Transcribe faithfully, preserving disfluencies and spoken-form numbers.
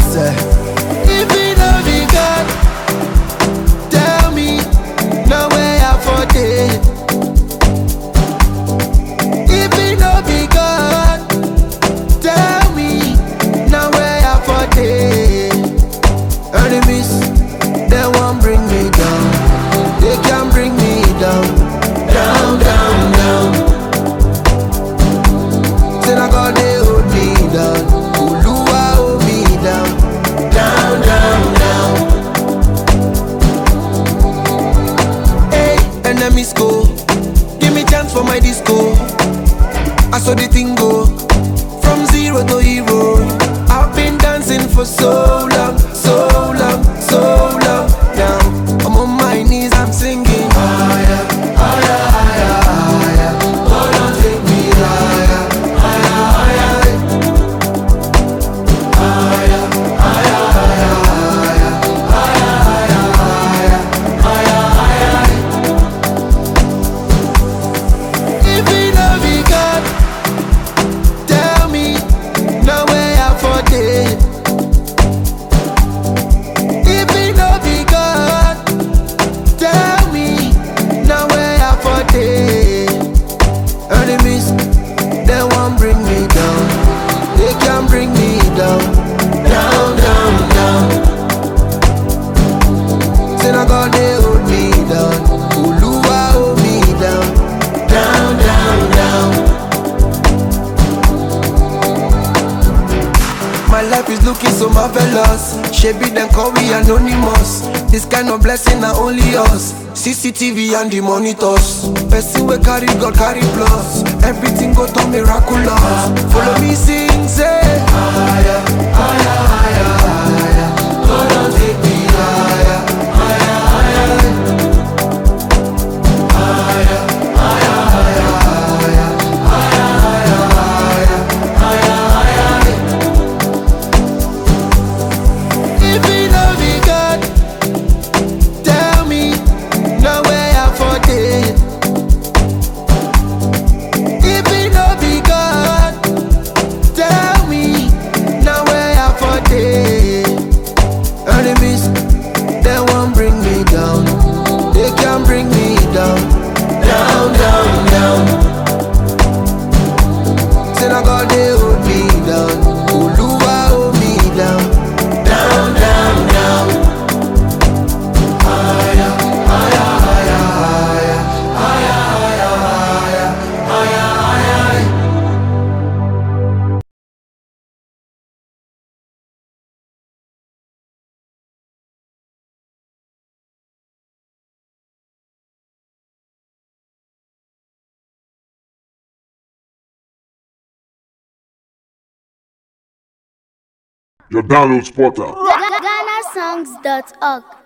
Say, if it no be God, tell me, no way I for it. If it no be God, tell me, no way I for it. Enemies, they won't bring me down. They can't bring me down. Down, down, down. Till I got they hold me down. Oluwa hold me down. Down, down, down. Hey, enemies go. Give me chance for my disco. I saw the thing go. From zero to hero. I've been dancing for so long. So long, so long. Now I'm on my knees, I'm singing. Higher, higher, higher, higher. Oh, don't take me higher, higher, higher. Higher, higher, higher, higher. Higher, higher, higher, higher. If it no be God, tell me, no way I for it. If it no be God, tell me, no way I for it. Enemies, they won't bring me down. They can't bring me down. Down, down, down. Say I got they hold me down. Oluwa hold me down. Down, down, down. My life is looking so marvelous. Shebi them call we anonymous. This kind of blessing are only us. C C T V and the monitors. Person we carry God carry plus. Everything go to miraculous. Follow me sing say higher, higher, higher, higher. God don't take me higher, higher, higher. Higher, higher, higher, higher. Higher, higher, higher, higher. If it no be God, tell me, no way I for it. If it no be God, tell me, no way I for it. Enemies, they won't bring me down. They can't bring me down. Down, down, down. Say I got they hold me down. Oluwa hold me down. Down, down, down. Higher, higher, higher, higher. Higher, higher, higher. Higher, higher. Your download spotter. Ghana songs dot org